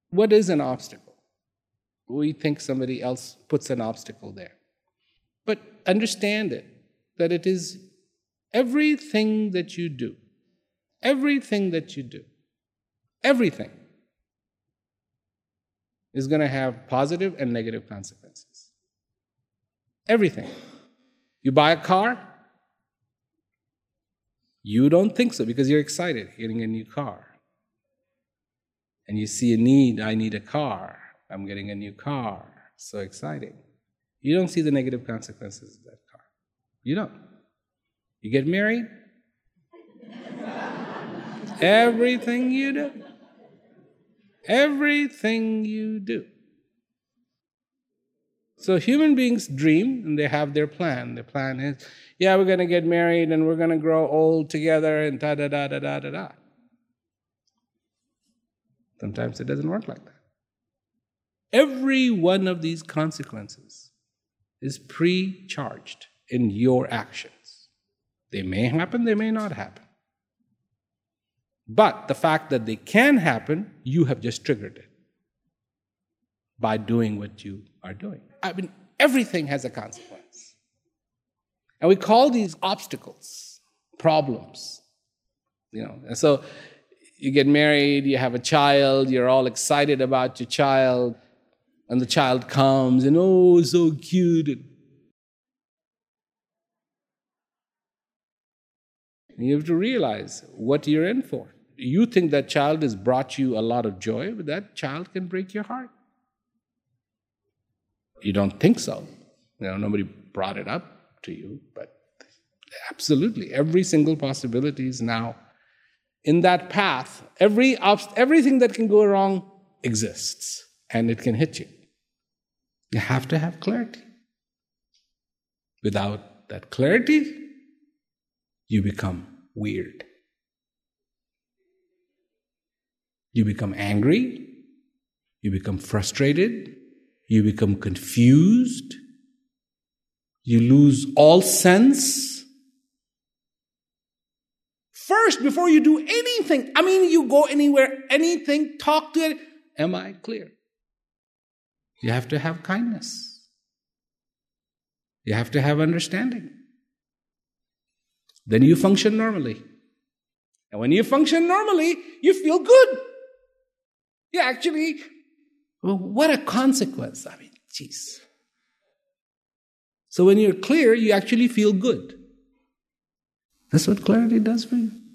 What is an obstacle? We think somebody else puts an obstacle there. But understand it, that it is everything that you do, everything is going to have positive and negative consequences. Everything. You buy a car, you don't think so because you're excited getting a new car. And you see a need, I need a car, I'm getting a new car, so exciting. You don't see the negative consequences of that car. You don't. You get married, everything you do. Everything you do. So human beings dream and they have their plan. The plan is, yeah, we're going to get married and we're going to grow old together and da-da-da-da-da-da-da. Sometimes it doesn't work like that. Every one of these consequences is pre-charged in your actions. They may happen, they may not happen. But the fact that they can happen, you have just triggered it by doing what you are doing. I mean, everything has a consequence. And we call these obstacles problems. And so you get married, you have a child, you're all excited about your child, and the child comes and, oh, so cute. And you have to realize what you're in for. You think that child has brought you a lot of joy, but that child can break your heart. You don't think so. Nobody brought it up to you, but absolutely, every single possibility is now in that path. Everything that can go wrong exists, and it can hit you. You have to have clarity. Without that clarity, you become weird. You become angry, you become frustrated, you become confused, you lose all sense. First, before you do anything, you go anywhere, anything, talk to it, am I clear? You have to have kindness. You have to have understanding. Then you function normally. And when you function normally, you feel good. You actually, what a consequence. Geez. So when you're clear, you actually feel good. That's what clarity does for you.